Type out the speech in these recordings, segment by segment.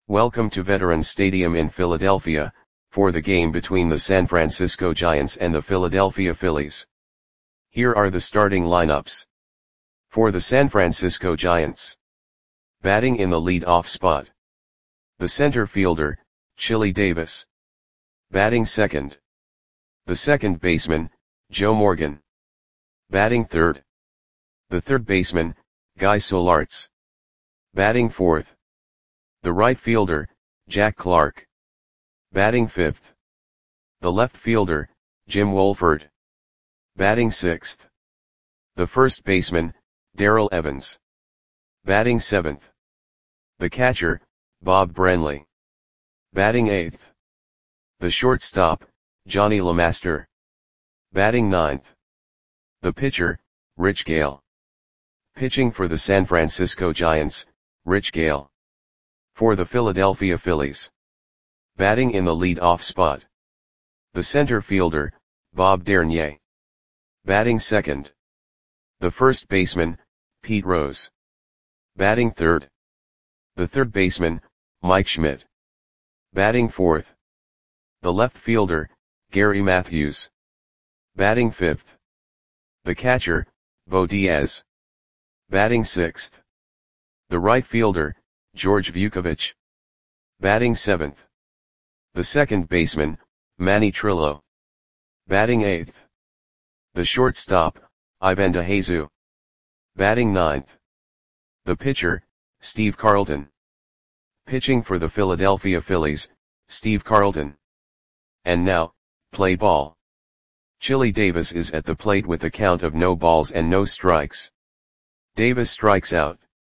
Welcome to Veterans Stadium in Philadelphia, for the game between the San Francisco Giants and the Philadelphia Phillies. Here are the starting lineups. For the San Francisco Giants. Batting in the lead-off spot. The center fielder, Chili Davis. Batting second. The second baseman, Joe Morgan. Batting third. The third baseman, Guy Solarz. Batting fourth. The right fielder, Jack Clark. Batting fifth. The left fielder, Jim Wohlford. Batting sixth. The first baseman, Darrell Evans. Batting seventh. The catcher, Bob Brenly. Batting eighth. The shortstop, Johnny LeMaster. Batting ninth. The pitcher, Rich Gale. Pitching for the San Francisco Giants, Rich Gale. For the Philadelphia Phillies. Batting in the lead-off spot. The center fielder, Bob Dernier. Batting second. The first baseman, Pete Rose. Batting third. The third baseman, Mike Schmidt. Batting fourth. The left fielder, Gary Matthews. Batting fifth. The catcher, Bo Diaz. Batting sixth. The right fielder, George Vukovich. Batting seventh. The second baseman, Manny Trillo. Batting eighth. The shortstop, Ivan DeJesu. Batting ninth. The pitcher, Steve Carlton. Pitching for the Philadelphia Phillies, Steve Carlton. And now, play ball. Chili Davis is at the plate with a count of no balls and no strikes. Davis strikes out.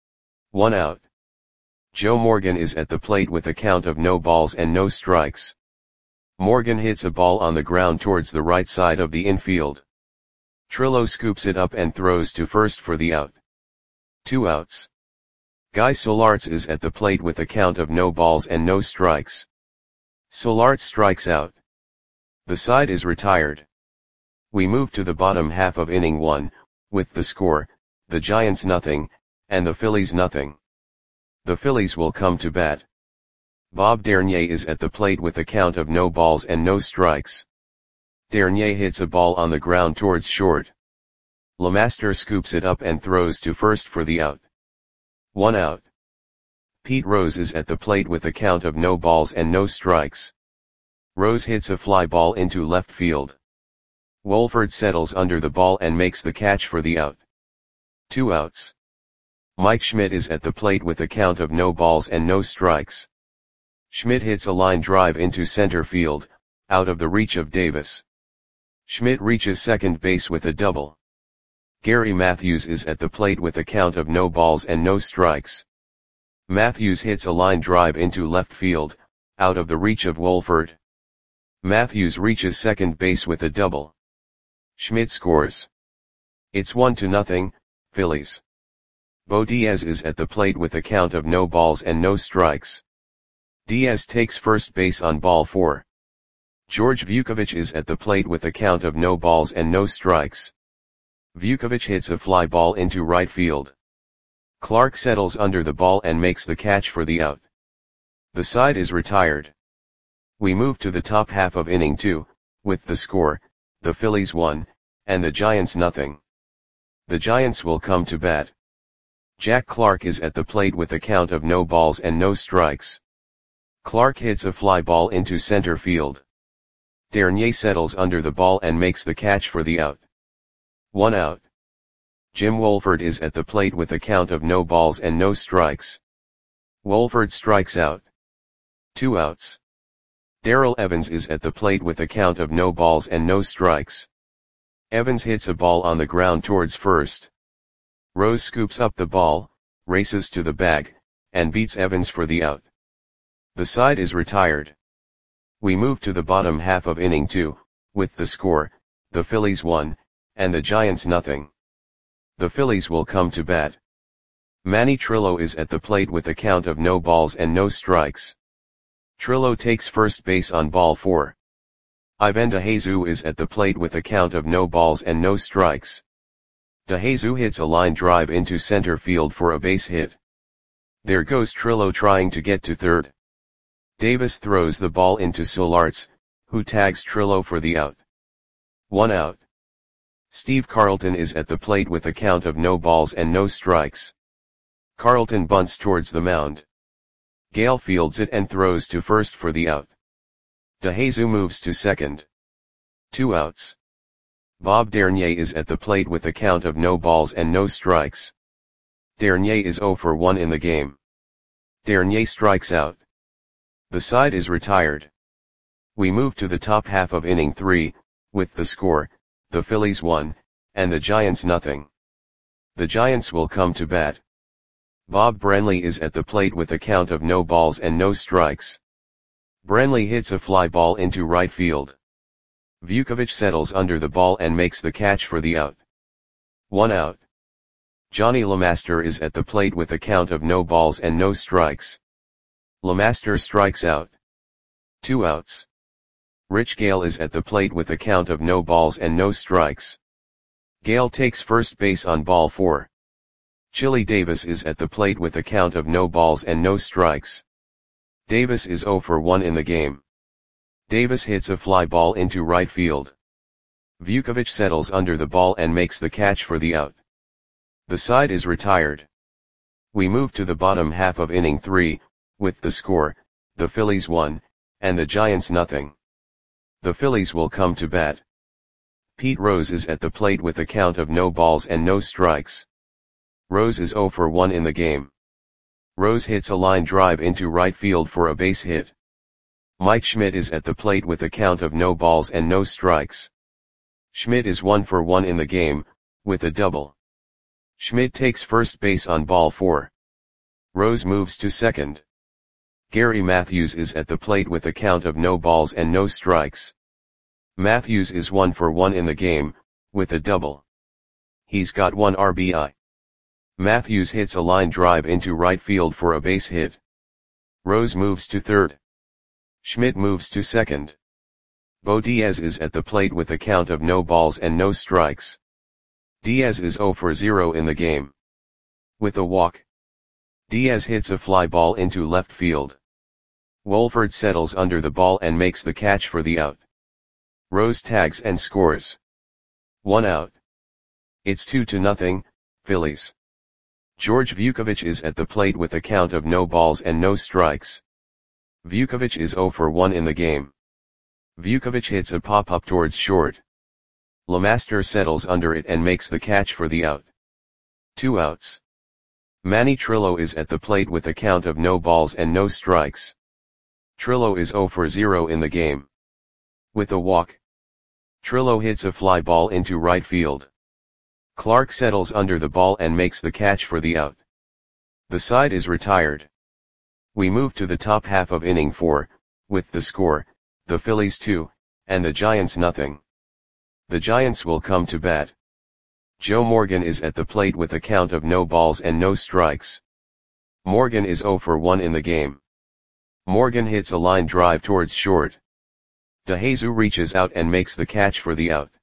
1 out. Joe Morgan is at the plate with a count of no balls and no strikes. Morgan hits a ball on the ground towards the right side of the infield. Trillo scoops it up and throws to first for the out. 2 outs. Guy Solarz is at the plate with a count of no balls and no strikes. Solarz strikes out. The side is retired. We move to the bottom half of inning 1, with the score, the Giants nothing, and the Phillies nothing. The Phillies will come to bat. Bob Dernier is at the plate with a count of no balls and no strikes. Dernier hits a ball on the ground towards short. LeMaster scoops it up and throws to first for the out. 1 out. Pete Rose is at the plate with a count of no balls and no strikes. Rose hits a fly ball into left field. Wohlford settles under the ball and makes the catch for the out. 2 outs. Mike Schmidt is at the plate with a count of no balls and no strikes. Schmidt hits a line drive into center field, out of the reach of Davis. Schmidt reaches second base with a double. Gary Matthews is at the plate with a count of no balls and no strikes. Matthews hits a line drive into left field, out of the reach of Wohlford. Matthews reaches second base with a double. Schmidt scores. It's 1-0, Phillies. Bo Diaz is at the plate with a count of no balls and no strikes. Diaz takes first base on ball 4. George Vukovich is at the plate with a count of no balls and no strikes. Vukovich hits a fly ball into right field. Clark settles under the ball and makes the catch for the out. The side is retired. We move to the top half of inning 2, with the score, the Phillies 1, and the Giants nothing. The Giants will come to bat. Jack Clark is at the plate with a count of no balls and no strikes. Clark hits a fly ball into center field. Dernier settles under the ball and makes the catch for the out. 1 out. Jim Wohlford is at the plate with a count of no balls and no strikes. Wohlford strikes out. 2 outs. Darrell Evans is at the plate with a count of no balls and no strikes. Evans hits a ball on the ground towards first. Rose scoops up the ball, races to the bag, and beats Evans for the out. The side is retired. We move to the bottom half of inning 2, with the score, the Phillies 1, and the Giants nothing. The Phillies will come to bat. Manny Trillo is at the plate with a count of no balls and no strikes. Trillo takes first base on ball 4. Ivan DeJesu is at the plate with a count of no balls and no strikes. DeJesu hits a line drive into center field for a base hit. There goes Trillo trying to get to third. Davis throws the ball into Solarz, who tags Trillo for the out. 1 out. Steve Carlton is at the plate with a count of no balls and no strikes. Carlton bunts towards the mound. Gale fields it and throws to first for the out. DeJesus moves to second. 2 outs. Bob Dernier is at the plate with a count of no balls and no strikes. Dernier is 0 for 1 in the game. Dernier strikes out. The side is retired. We move to the top half of inning 3, with the score, the Phillies 1, and the Giants nothing. The Giants will come to bat. Bob Brenly is at the plate with a count of no balls and no strikes. Brenly hits a fly ball into right field. Vukovich settles under the ball and makes the catch for the out. 1 out. Johnny LeMaster is at the plate with a count of no balls and no strikes. LeMaster strikes out. 2 outs. Rich Gale is at the plate with a count of no balls and no strikes. Gale takes first base on ball 4. Chili Davis is at the plate with a count of no balls and no strikes. Davis is 0 for 1 in the game. Davis hits a fly ball into right field. Vukovich settles under the ball and makes the catch for the out. The side is retired. We move to the bottom half of inning 3, with the score, the Phillies 1, and the Giants nothing. The Phillies will come to bat. Pete Rose is at the plate with a count of no balls and no strikes. Rose is 0 for 1 in the game. Rose hits a line drive into right field for a base hit. Mike Schmidt is at the plate with a count of no balls and no strikes. Schmidt is 1 for 1 in the game, with a double. Schmidt takes first base on ball 4. Rose moves to second. Gary Matthews is at the plate with a count of no balls and no strikes. Matthews is 1 for 1 in the game, with a double. He's got 1 RBI. Matthews hits a line drive into right field for a base hit. Rose moves to third. Schmidt moves to second. Bo Diaz is at the plate with a count of no balls and no strikes. Diaz is 0 for 0 in the game. With a walk. Diaz hits a fly ball into left field. Wolford settles under the ball and makes the catch for the out. Rose tags and scores. 1 out. It's 2-0, Phillies. George Vukovich is at the plate with a count of no balls and no strikes. Vukovich is 0 for 1 in the game. Vukovich hits a pop-up towards short. LeMaster settles under it and makes the catch for the out. 2 outs. Manny Trillo is at the plate with a count of no balls and no strikes. Trillo is 0 for 0 in the game. With a walk. Trillo hits a fly ball into right field. Clark settles under the ball and makes the catch for the out. The side is retired. We move to the top half of inning 4, with the score, the Phillies 2, and the Giants nothing. The Giants will come to bat. Joe Morgan is at the plate with a count of no balls and no strikes. Morgan is 0 for 1 in the game. Morgan hits a line drive towards short. DeJesus reaches out and makes the catch for the out.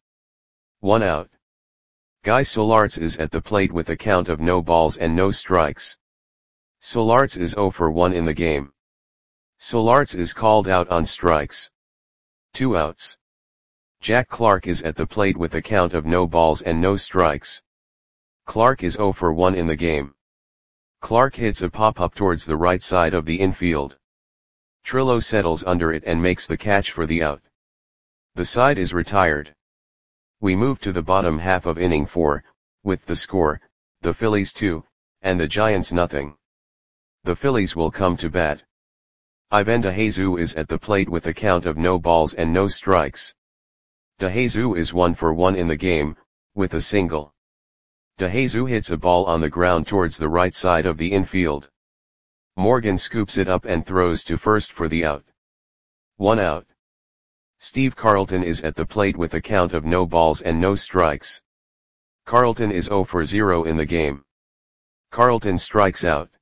1 out. Guy Solarz is at the plate with a count of no balls and no strikes. Solarz is 0 for 1 in the game. Solarz is called out on strikes. 2 outs. Jack Clark is at the plate with a count of no balls and no strikes. Clark is 0 for 1 in the game. Clark hits a pop-up towards the right side of the infield. Trillo settles under it and makes the catch for the out. The side is retired. We move to the bottom half of inning 4, with the score, the Phillies 2, and the Giants nothing. The Phillies will come to bat. Ivan DeJesus is at the plate with a count of no balls and no strikes. DeJesus is 1 for 1 in the game, with a single. DeJesus hits a ball on the ground towards the right side of the infield. Morgan scoops it up and throws to first for the out. 1 out. Steve Carlton is at the plate with a count of no balls and no strikes. Carlton is 0 for 0 in the game. Carlton strikes out.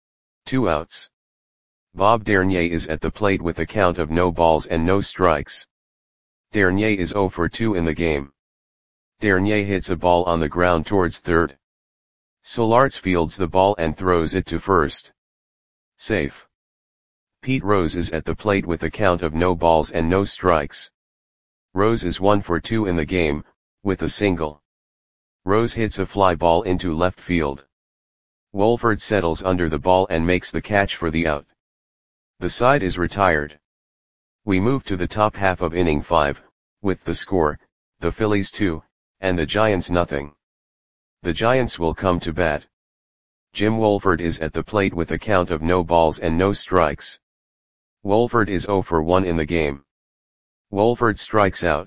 2 outs. Bob Dernier is at the plate with a count of no balls and no strikes. Dernier is 0 for 2 in the game. Dernier hits a ball on the ground towards third. Solarz fields the ball and throws it to first. Safe. Pete Rose is at the plate with a count of no balls and no strikes. Rose is 1 for 2 in the game, with a single. Rose hits a fly ball into left field. Wolford settles under the ball and makes the catch for the out. The side is retired. We move to the top half of inning 5, with the score, the Phillies 2, and the Giants nothing. The Giants will come to bat. Jim Wolford is at the plate with a count of no balls and no strikes. Wolford is 0 for 1 in the game. Wolford strikes out.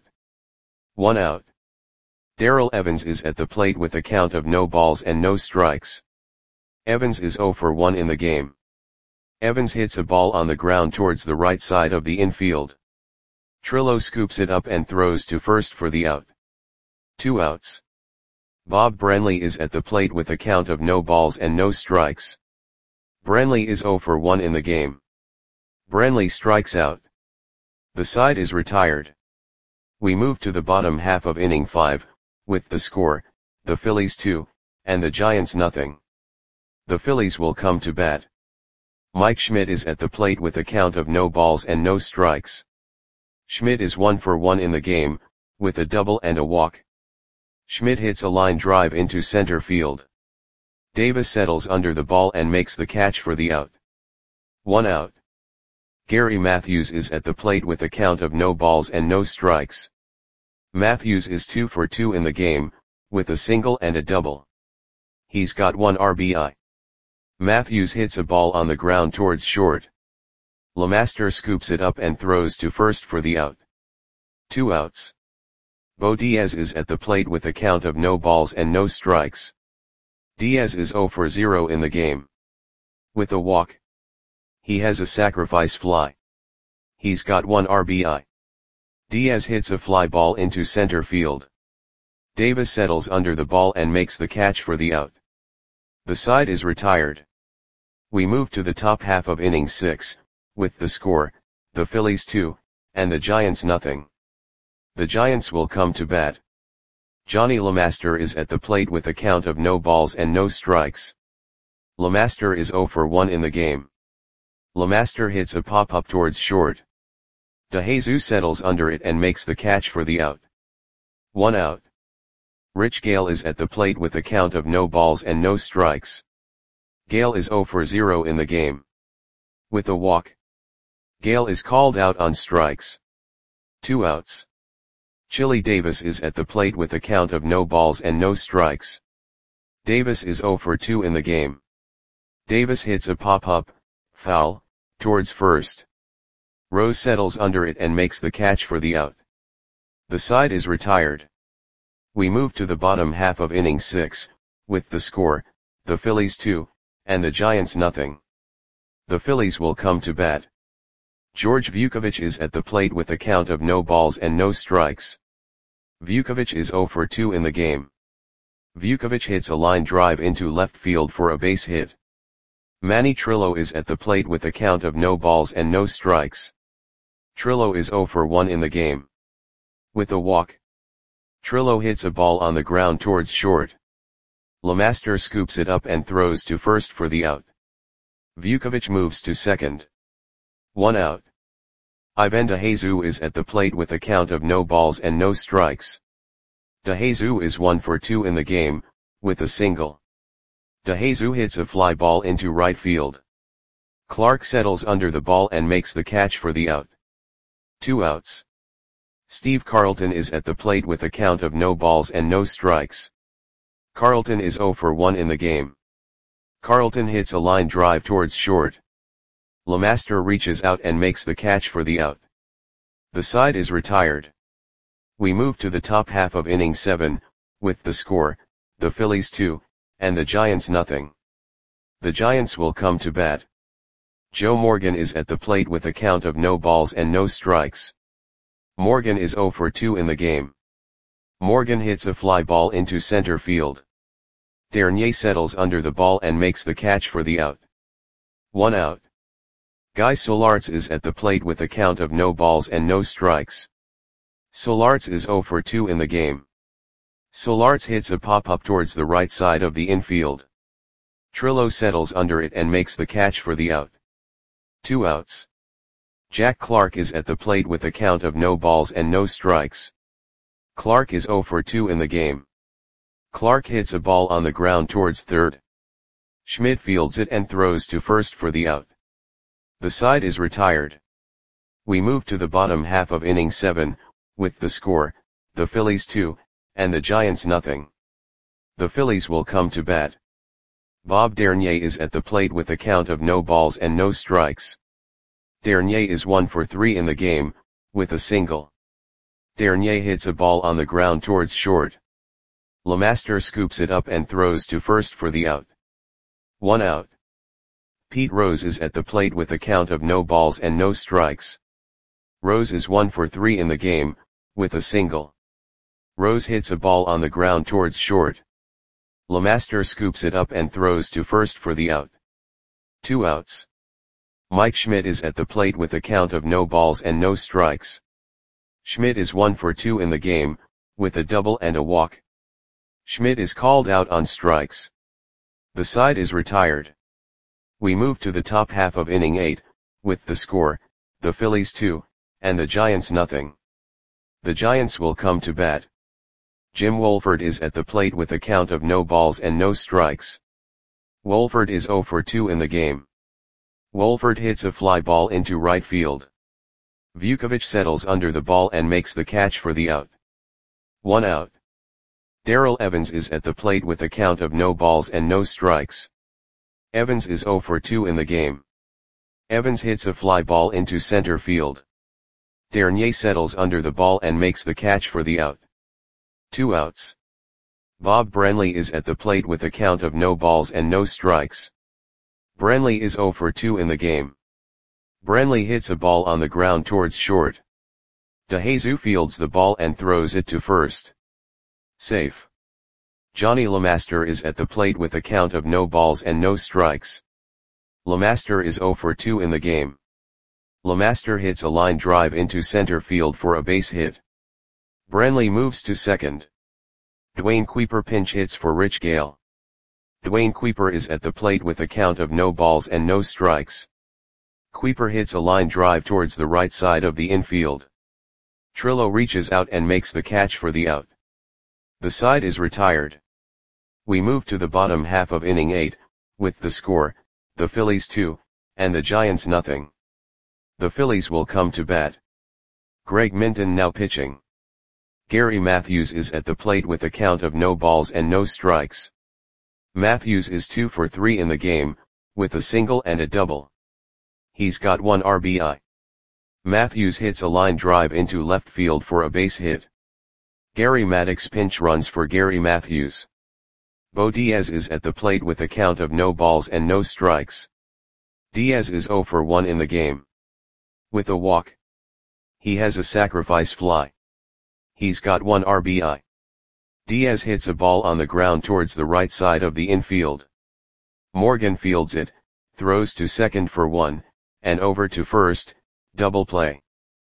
1 out. Darrell Evans is at the plate with a count of no balls and no strikes. Evans is 0 for 1 in the game. Evans hits a ball on the ground towards the right side of the infield. Trillo scoops it up and throws to first for the out. 2 outs. Bob Brenly is at the plate with a count of no balls and no strikes. Brenly is 0 for 1 in the game. Brenly strikes out. The side is retired. We move to the bottom half of inning 5, with the score, the Phillies 2, and the Giants nothing. The Phillies will come to bat. Mike Schmidt is at the plate with a count of no balls and no strikes. Schmidt is 1 for 1 in the game, with a double and a walk. Schmidt hits a line drive into center field. Davis settles under the ball and makes the catch for the out. 1 out. Gary Matthews is at the plate with a count of no balls and no strikes. Matthews is 2 for 2 in the game, with a single and a double. He's got 1 RBI. Matthews hits a ball on the ground towards short. LeMaster scoops it up and throws to first for the out. 2 outs. Bo Diaz is at the plate with a count of no balls and no strikes. Diaz is 0 for 0 in the game. With a walk. He has a sacrifice fly. He's got 1 RBI. Diaz hits a fly ball into center field. Davis settles under the ball and makes the catch for the out. The side is retired. We move to the top half of inning 6, with the score, the Phillies 2, and the Giants nothing. The Giants will come to bat. Johnny LeMaster is at the plate with a count of no balls and no strikes. LeMaster is 0 for 1 in the game. LeMaster hits a pop-up towards short. DeJesus settles under it and makes the catch for the out. 1 out. Rich Gale is at the plate with a count of no balls and no strikes. Gale is 0 for 0 in the game. With a walk. Gale is called out on strikes. 2 outs. Chili Davis is at the plate with a count of no balls and no strikes. Davis is 0 for 2 in the game. Davis hits a pop-up, foul, towards first. Rose settles under it and makes the catch for the out. The side is retired. We move to the bottom half of inning 6, with the score, the Phillies 2, and the Giants nothing. The Phillies will come to bat. George Vukovich is at the plate with a count of no balls and no strikes. Vukovich is 0 for 2 in the game. Vukovich hits a line drive into left field for a base hit. Manny Trillo is at the plate with a count of no balls and no strikes. Trillo is 0 for 1 in the game. With a walk. Trillo hits a ball on the ground towards short. LeMaster scoops it up and throws to first for the out. Vukovich moves to second. 1 out. Ivan DeJesus is at the plate with a count of no balls and no strikes. DeJesus is 1 for 2 in the game, with a single. DeJesus hits a fly ball into right field. Clark settles under the ball and makes the catch for the out. 2 outs. Steve Carlton is at the plate with a count of no balls and no strikes. Carlton is 0 for 1 in the game. Carlton hits a line drive towards short. LeMaster reaches out and makes the catch for the out. The side is retired. We move to the top half of inning 7, with the score, the Phillies 2, and the Giants nothing. The Giants will come to bat. Joe Morgan is at the plate with a count of no balls and no strikes. Morgan is 0 for 2 in the game. Morgan hits a fly ball into center field. Dernier settles under the ball and makes the catch for the out. 1 out. Guy Solarz is at the plate with a count of no balls and no strikes. Solarz is 0 for 2 in the game. Solarz hits a pop-up towards the right side of the infield. Trillo settles under it and makes the catch for the out. 2 outs. Jack Clark is at the plate with a count of no balls and no strikes. Clark is 0 for 2 in the game. Clark hits a ball on the ground towards third. Schmidt fields it and throws to first for the out. The side is retired. We move to the bottom half of inning 7, with the score, the Phillies 2, and the Giants nothing. The Phillies will come to bat. Bob Dernier is at the plate with a count of no balls and no strikes. Dernier is 1 for 3 in the game, with a single. Dernier hits a ball on the ground towards short. LeMaster scoops it up and throws to first for the out. 1 out. Pete Rose is at the plate with a count of no balls and no strikes. Rose is 1 for 3 in the game, with a single. Rose hits a ball on the ground towards short. LeMaster scoops it up and throws to first for the out. 2 outs. Mike Schmidt is at the plate with a count of no balls and no strikes. Schmidt is 1 for 2 in the game, with a double and a walk. Schmidt is called out on strikes. The side is retired. We move to the top half of inning 8, with the score, the Phillies 2, and the Giants nothing. The Giants will come to bat. Jim Wolford is at the plate with a count of no balls and no strikes. Wolford is 0 for 2 in the game. Wolford hits a fly ball into right field. Vukovich settles under the ball and makes the catch for the out. 1 out. Darrell Evans is at the plate with a count of no balls and no strikes. Evans is 0 for 2 in the game. Evans hits a fly ball into center field. Dernier settles under the ball and makes the catch for the out. 2 outs. Bob Brenly is at the plate with a count of no balls and no strikes. Brenly is 0 for 2 in the game. Brenly hits a ball on the ground towards short. DeJesus fields the ball and throws it to first. Safe. Johnny LeMaster is at the plate with a count of no balls and no strikes. LeMaster is 0 for 2 in the game. LeMaster hits a line drive into center field for a base hit. Brenly moves to second. Dwayne Kuiper pinch hits for Rich Gale. Dwayne Kuiper is at the plate with a count of no balls and no strikes. Kuiper hits a line drive towards the right side of the infield. Trillo reaches out and makes the catch for the out. The side is retired. We move to the bottom half of inning 8, with the score, the Phillies 2, and the Giants nothing. The Phillies will come to bat. Greg Minton now pitching. Gary Matthews is at the plate with a count of no balls and no strikes. Matthews is 2 for 3 in the game, with a single and a double. He's got 1 RBI. Matthews hits a line drive into left field for a base hit. Gary Maddox pinch runs for Gary Matthews. Bo Diaz is at the plate with a count of no balls and no strikes. Diaz is 0 for 1 in the game. With a walk. He has a sacrifice fly. He's got 1 RBI. Diaz hits a ball on the ground towards the right side of the infield. Morgan fields it, throws to second for 1, and over to first, double play.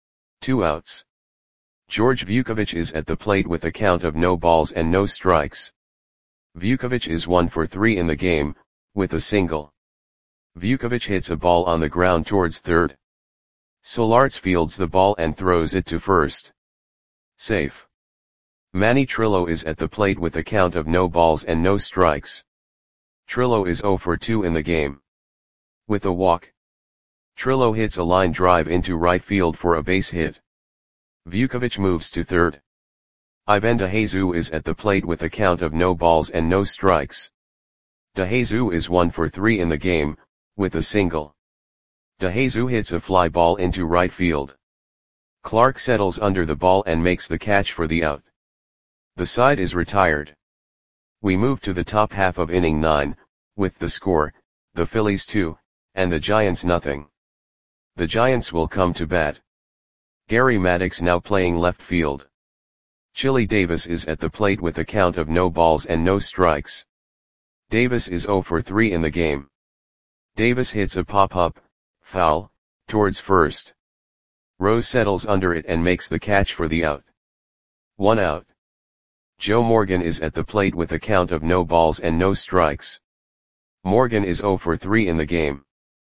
2 outs. George Vukovich is at the plate with a count of no balls and no strikes. Vukovich is 1 for 3 in the game, with a single. Vukovich hits a ball on the ground towards third. Solarz fields the ball and throws it to first. Safe. Manny Trillo is at the plate with a count of no balls and no strikes. Trillo is 0 for 2 in the game. With a walk. Trillo hits a line drive into right field for a base hit. Vukovich moves to third. Ivan DeJesus is at the plate with a count of no balls and no strikes. DeJesus is 1 for 3 in the game, with a single. DeJesus hits a fly ball into right field. Clark settles under the ball and makes the catch for the out. The side is retired. We move to the top half of inning 9, with the score, the Phillies 2, and the Giants nothing. The Giants will come to bat. Gary Maddox now playing left field. Chili Davis is at the plate with a count of no balls and no strikes. Davis is 0 for 3 in the game. Davis hits a pop-up, foul, towards first. Rose settles under it and makes the catch for the out. 1 out. Joe Morgan is at the plate with a count of no balls and no strikes. Morgan is 0 for 3 in the game.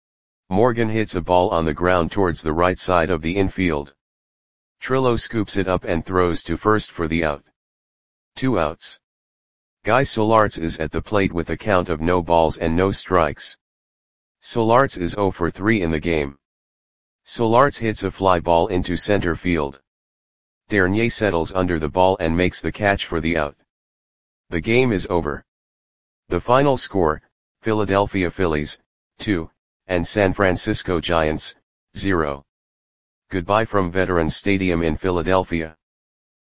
Morgan hits a ball on the ground towards the right side of the infield. Trillo scoops it up and throws to first for the out. 2 outs. Guy Solarz is at the plate with a count of no balls and no strikes. Solarz is 0 for 3 in the game. Solarz hits a fly ball into center field. Dernier settles under the ball and makes the catch for the out. The game is over. The final score, Philadelphia Phillies, 2, and San Francisco Giants, 0. Goodbye from Veterans Stadium in Philadelphia.